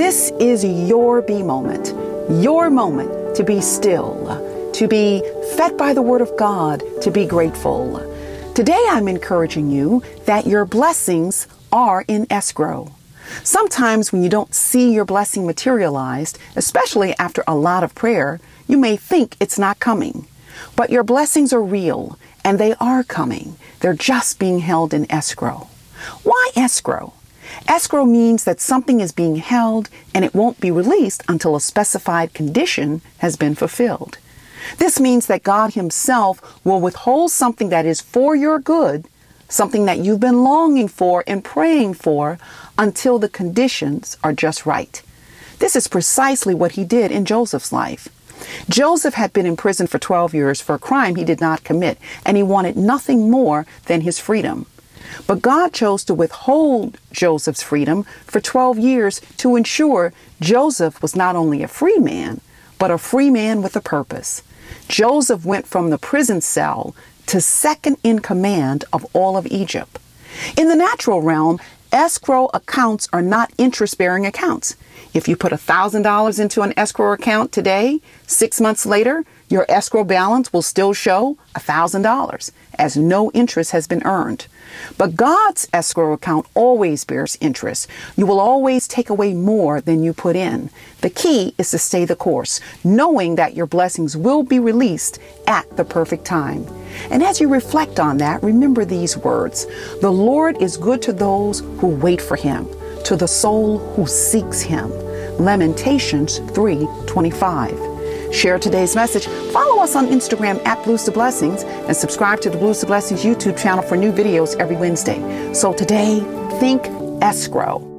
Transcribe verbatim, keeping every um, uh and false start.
This is your be moment, your moment to be still, to be fed by the Word of God, to be grateful. Today I'm encouraging you that your blessings are in escrow. Sometimes when you don't see your blessing materialized, especially after a lot of prayer, you may think it's not coming. But your blessings are real and they are coming. They're just being held in escrow. Why escrow? Escrow means that something is being held and it won't be released until a specified condition has been fulfilled. This means that God Himself will withhold something that is for your good, something that you've been longing for and praying for, until the conditions are just right. This is precisely what He did in Joseph's life. Joseph had been in prison for twelve years for a crime he did not commit, and he wanted nothing more than his freedom. But God chose to withhold Joseph's freedom for twelve years to ensure Joseph was not only a free man, but a free man with a purpose. Joseph went from the prison cell to second in command of all of Egypt. In the natural realm, escrow accounts are not interest-bearing accounts. If you put one thousand dollars into an escrow account today, six months later, your escrow balance will still show one thousand dollars, as no interest has been earned. But God's escrow account always bears interest. You will always take away more than you put in. The key is to stay the course, knowing that your blessings will be released at the perfect time. And as you reflect on that, remember these words: the Lord is good to those who wait for Him, to the soul who seeks Him. Lamentations three twenty-five. Share today's message. Follow us on Instagram at Blues to Blessings and subscribe to the Blues to Blessings YouTube channel for new videos every Wednesday. So today, think escrow.